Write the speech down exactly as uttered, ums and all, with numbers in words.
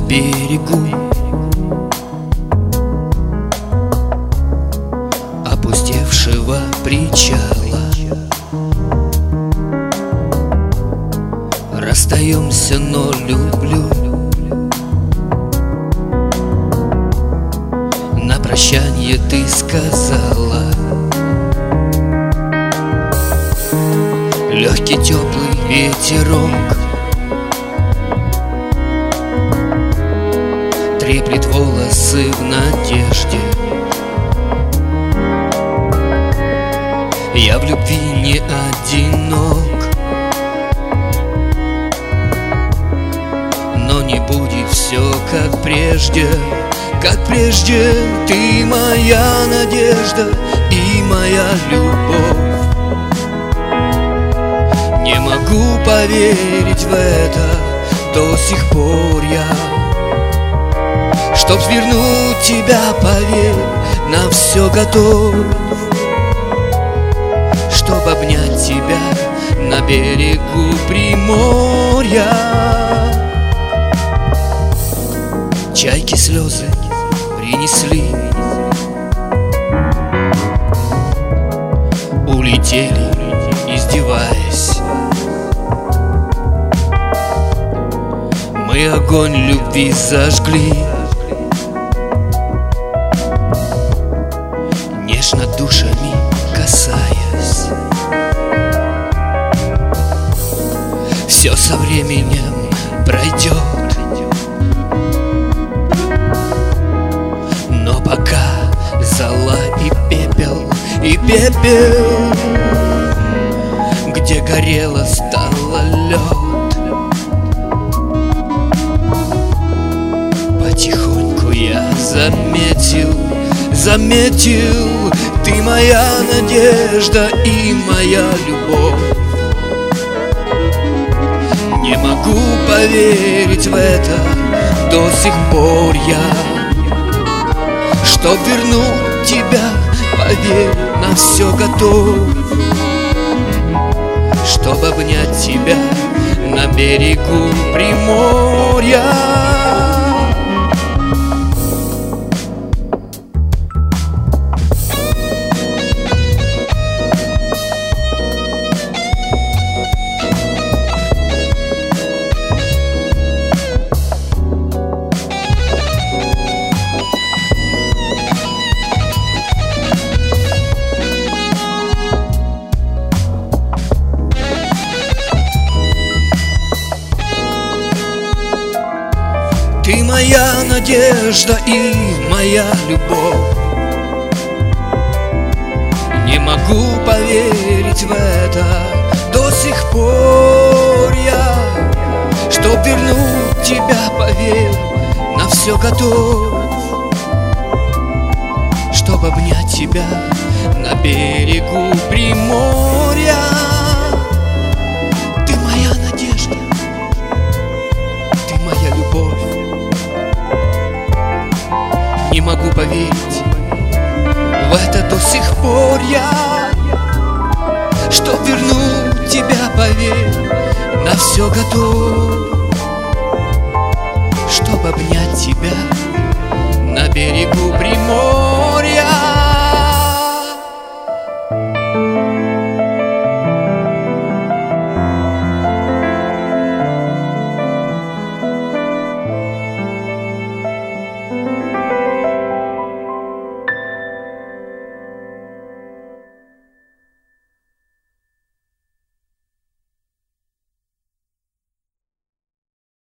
берегу опустевшего причала. Расстаемся, но люблю. На прощанье ты сказала: легкий теплый ветерок треплет волосы в надежде. Я в любви не одинок, но не будет все как прежде. Как прежде, ты моя надежда и моя любовь. Не могу поверить в это до сих пор я. Чтоб вернуть тебя, поверь, на все готов. Чтоб обнять тебя на берегу Приморья. Чайки слезы принесли, улетели, издеваясь. Мы огонь любви зажгли, нежно душами касаясь. Все со временем пройдет, но пока зола и пепел, и пепел, где горело, стало лед. Потихоньку я заметил, заметил, ты моя надежда и моя любовь. Не могу поверить в это до сих пор я. Чтоб вернуть тебя, поверь, на все готов. Чтоб обнять тебя на берегу Приморья. Ты моя надежда и моя любовь. Не могу поверить в это до сих пор я. Чтоб вернуть тебя, поверь, на все готов. Чтоб обнять тебя на берегу Приморья. Ты моя надежда, ты моя любовь. Не могу поверить в это до сих пор я. Чтоб вернуть тебя, поверь, на все готов. Чтоб обнять тебя